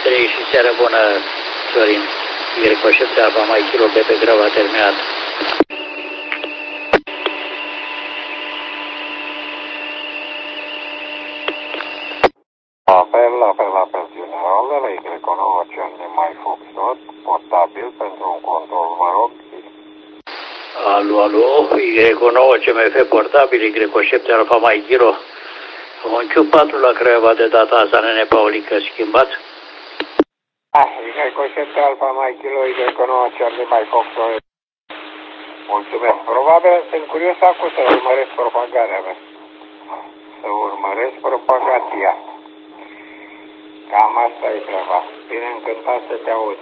3 și seară bună, Sorin. Grecoșepte Alfa Mai Kilo de pe grău a terminat. Apel general de la Y9 cel de mai Foxtrot, portabil pentru un control, vă rog. Alo, Y9 CMF portabil, Y7 Alfa Mai Kilo. Un Q4 la Craiova de data asta, nene Paulică, schimbat? Y7 Alfa Mai Kilo, Y9 cel de mai Foxtrot. Mulțumesc. Probabil sunt curios acum să urmăresc propagarea mea. Să urmăresc propagația. Cam asta e treaba. Bine încântat să te auzi.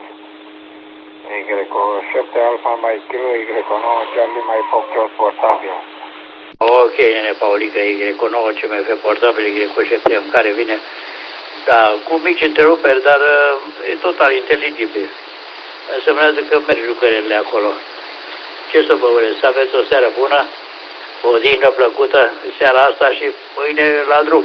Y7 Alfa Mai Kilo, Y9 Charlie mai Foxtrot portabil. Ok, nene Paulică, Y9 CMF portabil, Y7 în care vine. Da, cu mici întreruperi, dar e total inteligibil. Însemnează că merg lucrările acolo. Ce să vă urez? Să aveți o seară bună, o odihnă plăcută seara asta și mâine la drum.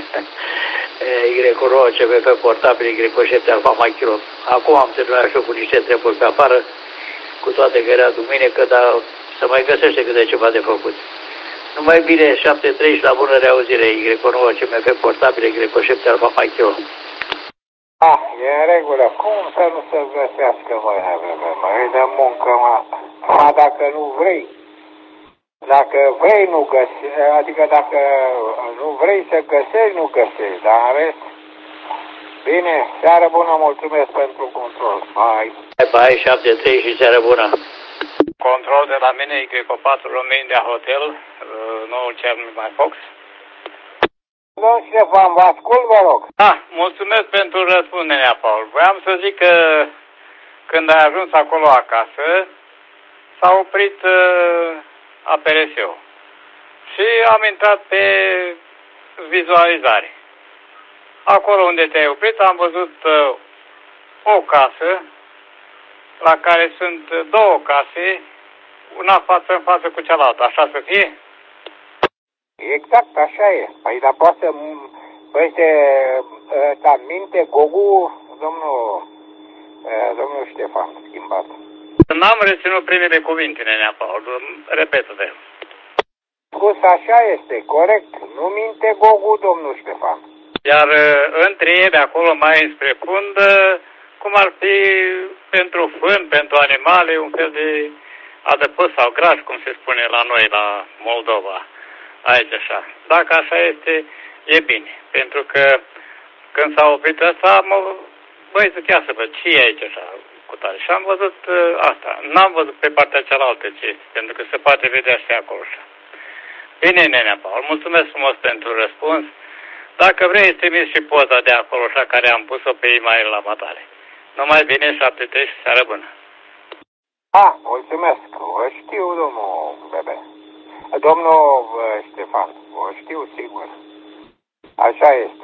Y9 CMF portabil, Y7 Alfa Mai Kilo. Acum am terminat și eu cu niște treburi pe afară, cu toate că era duminică, dar să mai găsește câte ceva de făcut. Numai bine, 7-3 la bună reauzire, Y9 CMF portabil, Y7 Alfa Mai Kilo. E în regulă. Cum să nu se găsească, măi, măi, de muncă, mă, dacă nu vrei. Dacă vrei, nu găsești, adică dacă nu vrei să găsești, nu găsești, dar în rest, bine, seară bună, mulțumesc pentru control. Bye, 7-3 și seară bună. Control de la mine, Y4 România Hotel, noul Charlie mai Fox. Domnul Ștefan, vă ascult, vă rog. Mulțumesc pentru răspunderea, Paul. Voiam să zic că când ai ajuns acolo acasă, s-a oprit APRS-ul și am intrat pe vizualizare. Acolo unde te-ai oprit am văzut o casă la care sunt două case, una față în față cu cealaltă, așa să fie? Exact, așa e. Păi, dar poate să minte Gogu, domnul Ștefan, schimbat. N-am reținut primele cuvinte, nenea Paul, repetă-te. Spus așa este, corect. Nu minte Gogu, domnul Ștefan. Iar între ele, acolo mai înspre fund, cum ar fi pentru fân, pentru animale, un fel de adăpost sau graș, cum se spune la noi, la Moldova. Aici așa. Dacă așa este, e bine. Pentru că când s-a oprit ăsta, băi, zic, ia să văd ce e aici așa cu tare. Și am văzut asta. N-am văzut pe partea cealaltă ce este, pentru că se poate vedea și acolo așa. Bine, nenea Paul, mulțumesc frumos pentru răspuns. Dacă vrei, îți trimis și poza de acolo așa care am pus-o pe e-mail la matale. Numai bine, 7-3 și seară bună. Mulțumesc. O știu, domnul Bebe. Domnul Ștefan, o știu sigur. Așa este.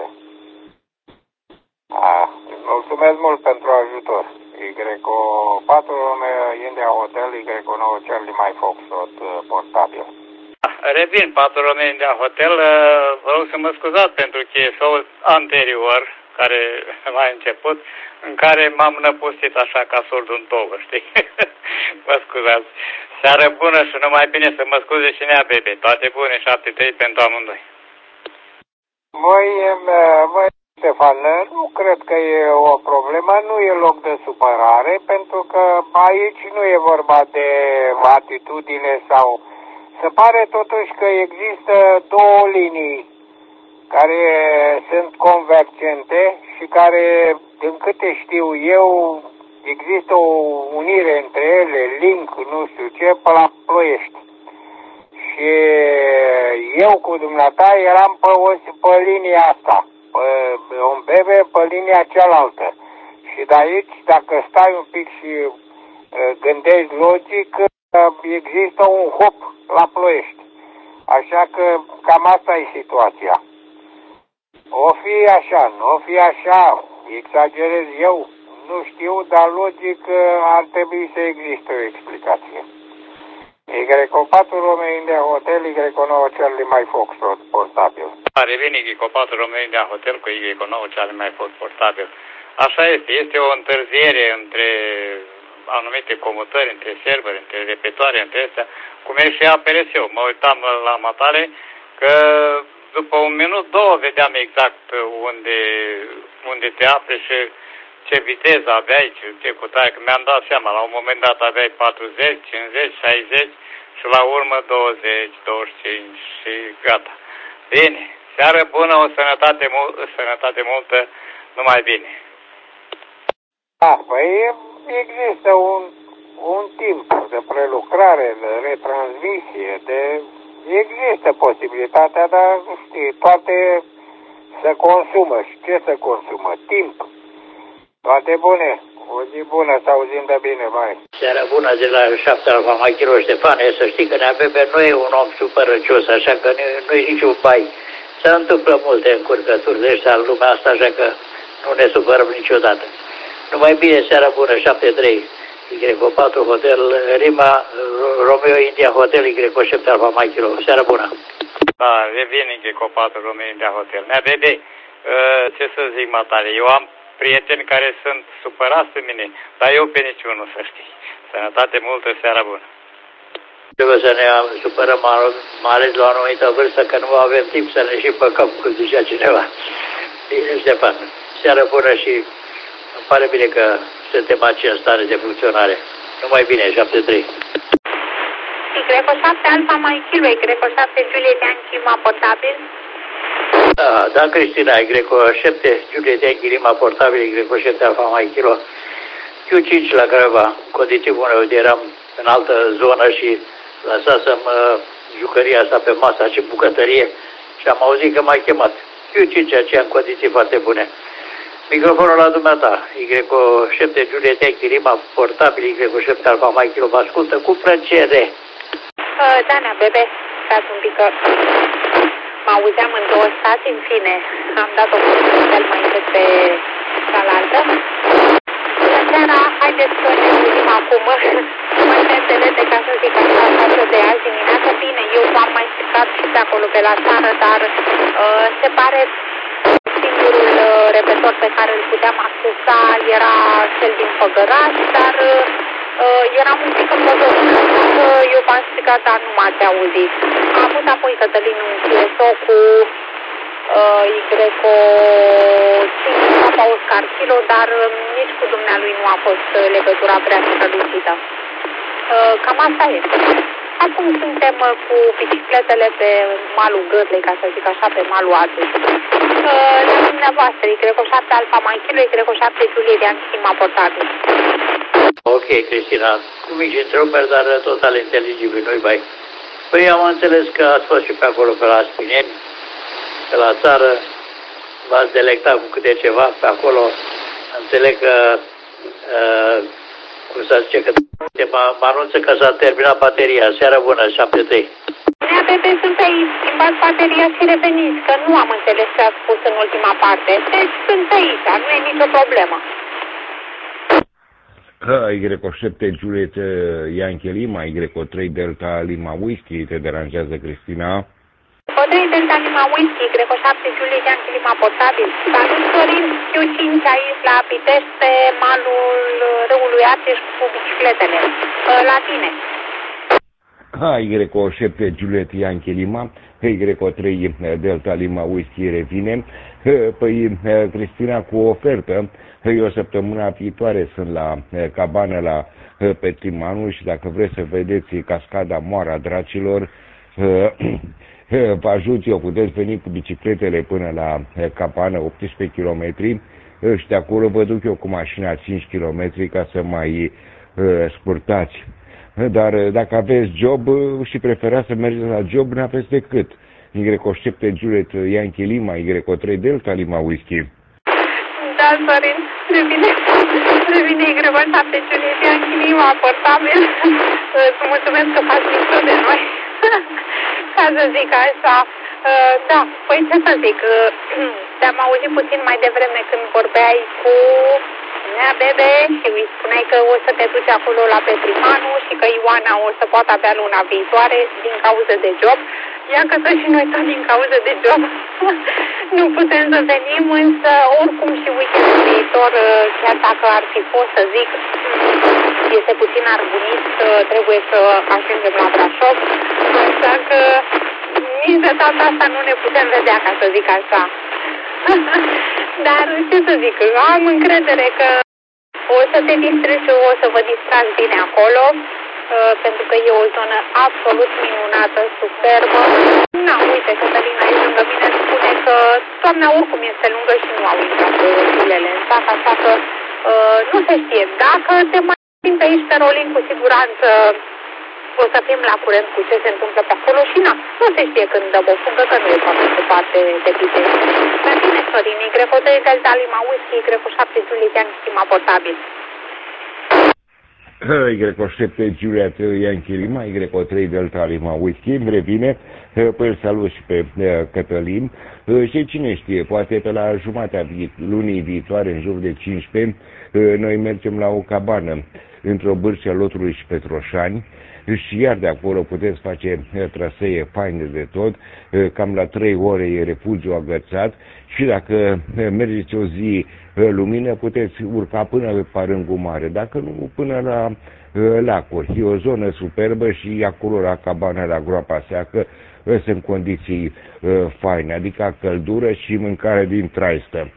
Mulțumesc mult pentru ajutor. Y4 India Hotel, Y9 Charlie mai Foxtrot portabil. Revin, 4 România India Hotel. Vă rog să mă scuzați pentru chieșul anterior, care m-a început, în care m-am năpustit așa ca surdul în tovă, știi? Mă scuzați. Seară bună și numai bine, să mă scuze și nea Bebe. Toate bune, 7-3 pentru amândoi. Măi, Ștefan, nu cred că e o problemă, nu e loc de supărare, pentru că aici nu e vorba de atitudine sau... Se pare totuși că există două linii care sunt convergente și care, din câte știu eu, există o unire între ele, link, nu știu ce, pe la Ploiești. Și eu cu dumneata eram pe linia asta, pe un bebe pe linia cealaltă. Și de aici, dacă stai un pic și gândești logic, există un hop la Ploiești. Așa că cam asta e situația. O fi așa, nu o fi așa, exagerez eu, nu știu, dar logic ar trebui să existe o explicație. Y4 România Hotel, Y9 Charlie mai Foxtrot portabil. Reveni Y4 România Hotel cu Y9 Charlie mai Fox portabil. Așa este. Este o întârziere între anumite comutări, între servere, între repetoare, între astea, cum e și APRS-ul. Mă uitam la matale că după un minut, două vedeam exact unde te afli și ce viteză aveai, ce cutaie, că mi-am dat seama, la un moment dat aveai 40, 50, 60 și la urmă 20, 25 și gata. Bine, seară bună, o sănătate multă, numai bine. Da, păi există un timp de prelucrare, de retransmisie, există posibilitatea, dar știi, toate se consumă. Și ce se consumă? Timp. Toate bune. O zi bună, să auzim de bine, mai. Seara bună de la 7 Alfa Machilo Ștefane. Să știi că Neabebe nu e un om super răcios, așa că nu e niciun bai. Se întâmplă multe încurcături de ăștia în lumea asta, așa că nu ne supărăm niciodată. Numai bine, seara bună, 7-3. Y4 Hotel Rima, Romeo India Hotel, Y7 Alfa Machilo. Seara bună. Da, revin Y4 Romeo India Hotel. Neabebe, ce să zic, matale, eu am prieteni care sunt supărați pe mine, dar eu pe niciunul, să știi. Sănătate multă, seara bună. Trebuie să ne supărăm, mai ales la o anumită vârstă, că nu avem timp să ne și păcăm, cum zicea cineva. Bine, Ștefan, seara bună și îmi pare bine că suntem aici în stare de funcționare. Numai bine, 7-3. Y7 Alfa Machilo, Y7 Juliet Yankee portabil. Da, Cristina, Y7 Juliet Yankee Lima portabil, Y7 Alfa Machilo. Q5 la Craiova, condiții bune, uite, eram în altă zonă și lăsasem jucăria asta pe masa și bucătărie și am auzit că m-a chemat. Q5 aceea în condiții foarte bune. Microfonul la dumneata, Y7 Juliet Yankee Lima portabil, Y7 Alfa Machilo, vă ascultă cu plăcere. Dana, bebe, stați un pic că mă auzeam în două stații, în fine, am dat-o cu cel mai încet pe cealaltă. Bună seara, haideți să ne auzim acum mai înțelese, ca să zic așa, față de azi dimineață. Bine, eu v-am mai stricat și pe acolo pe la țară, dar se pare singurul repetor pe care îl puteam accesa era cel din Făgăraș, dar eram un pic împădărit, că eu v-am stricat, dar nu m-ați auzit. A avut apoi Cătălin un CSO cu Y5 Oscar Kilo, dar nici cu dumnealui nu a fost legătura prea strălucită. Cam asta este. Acum suntem cu bicicletele pe malul Gârlei, ca să zic așa, pe malul Adus. La dumneavoastră, Y7 Alfa Machilo, Y7 Juliet Yankee Lima portabil. Ok, Cristina, cu mici întreruperi, dar total inteligibil, nu-i bai. Păi am înțeles că ați fost și pe acolo, pe la Spineni, pe la țară, v-ați delectat cu câte ceva pe acolo. Înțeleg că, cum să zice, că mă anunță că s-a terminat bateria. Seara bună, 7-3. Neabebe, sunt aici, schimbați bateria și reveniți, că nu am înțeles ce ați spus în ultima parte. Deci sunt aici, nu e nicio problemă. Y7 Juliet Yankee Lima, Y3 Delta Lima Whisky, te deranjează, Cristina? Y3 Delta Lima Whisky, Y7 Juliet Yankee Lima portabil. Salut, Sorin, Q5 aici la Pitești, pe malul râului Argeș cu bicicletele. La tine. Y7 Juliet Yankee Lima, Y3 Delta Lima Whisky revine. Păi, Cristina, cu o ofertă. Eu săptămâna viitoare sunt la cabană la Petrimanu și dacă vreți să vedeți cascada Moara Dracilor, vă ajut eu, puteți veni cu bicicletele până la cabană, 18 km, și de acolo vă duc eu cu mașina 5 km ca să mai scurtați. Dar dacă aveți job și preferați să mergeți la job, n-aveți decât Y7 Juliet Yankee Lima, Y3 Delta Lima Whisky. Da, Sorin, revine Y7 Juliet Yankee Lima portabil. Îți mulțumesc că faci mișto de noi. Ca să zic așa. Da, păi ce să zic, te-am auzit puțin mai devreme când vorbeai cu Neabebe și îi spuneai că o să te duci acolo la Petrimanu și că Ioana o să poată avea luna viitoare din cauză de job. Iată și noi tot din cauza de job nu putem să venim, însă oricum și weekendul viitor, chiar dacă ar fi fost să zic, este puțin argunit, trebuie să ajungem la Brașov, așa că nici de data asta nu ne putem vedea, ca să zic așa. Dar ce să zic, am încredere că o să te distrezi și o să vă distrați bine acolo, pentru că e o zonă absolut minunată, superbă. Na, uite, Cătălina aici lângă mine spune că toamna oricum este lungă și nu au intrat zilele în sac, așa că nu se știe. Dacă te mai simt aici pe Rolin, cu siguranță o să fim la curent cu ce se întâmplă pe acolo și na, nu se știe când dăm o fungă, că nu e foarte departe de Pitești. Dar bine, Sorin, Y3 Delta Lima Whisky, Y7 Julian, schema portabil. Y7 Juliet Yankee Lima, Y3 Delta Lima Whisky, îmi revine, pe îl salut și pe Cătălin și cine știe, poate pe la jumatea lunii viitoare, în jur de 15, noi mergem la o cabană într-o bârșă Lotului și Petroșani și iar de acolo puteți face trasee faine de tot, cam la 3 ore e refugiu agățat și dacă mergeți o zi lumină puteți urca până pe Parângul Mare, dacă nu până la lacuri. E o zonă superbă și acolo la cabana la Groapa Seacă sunt condiții faine, adică căldură și mâncare din traistă.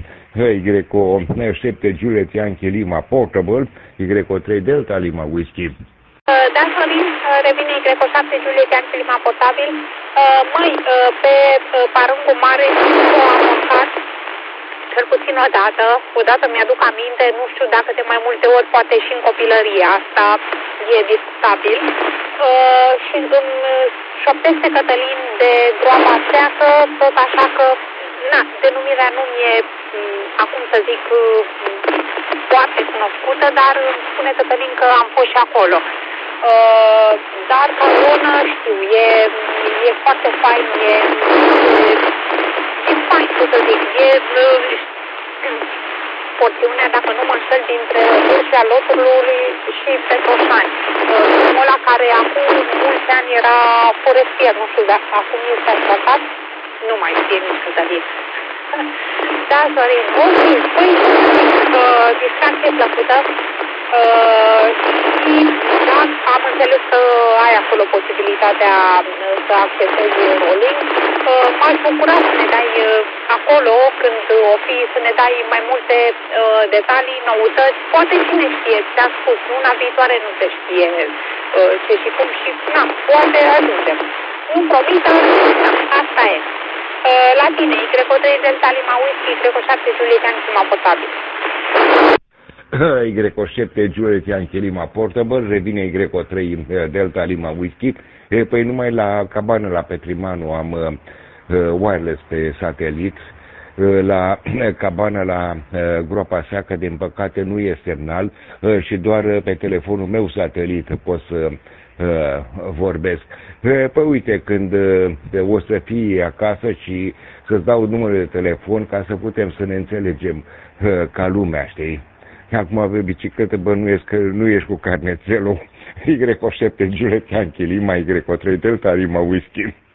Y7 Juliet Yankee Lima Portable, Y3 Delta Lima Whisky. Da, Sorin, revine Y7 Juliet Yankee Lima Portabil. Măi, pe Parângul Mare nu am mâncat, cel puțin odată mi-aduc aminte, nu știu dacă de mai multe ori, poate și în copilărie, asta e discutabil. Și îmi șoptește Cătălin de Groapa Seacă, tot așa că, na, denumirea nu mi-e, acum să zic, foarte cunoscută, dar îmi spune Cătălin că am fost și acolo. Dar ca zonă, știu, e foarte fain, e fain, să zic, porțiunea, dacă nu mă înșel, dintre Bârșa Lotului și Petroșani. Omul ăla care acum mulți ani era forestier, nu știu dacă acum este asfaltat, nu mai știe nici Cătălin. Da, Sorin, ok, păi, distracție plăcută și da, am înțeles că ai acolo posibilitatea să accesezi rolling. M-aș bucura să ne dai acolo, când o fi, să ne dai mai multe detalii, noutăți. Poate cine știe, ți-am spus, luna viitoare nu se știe ce și cum și, na, poate ajungem. Nu promit, dar asta e. La tine, Y3 Delta Lima Whisky, Y7 Juliet Yankee Lima Portabil. Y7 Juliet Yankee Lima Portable, revine Y3 Delta Lima Whisky. Păi numai la cabană la Petrimanu am wireless pe satelit, la cabană la Groapa Seacă din păcate nu e semnal și doar pe telefonul meu satelit pot să vorbesc. Păi uite, când o să fii acasă și să-ți dau numărul de telefon ca să putem să ne înțelegem ca lumea, știi? Acum pe bicicletă bănuiesc că nu ești cu carnețelul. Y7 Juliet Yankee Lima, Y3 Delta Lima Whisky.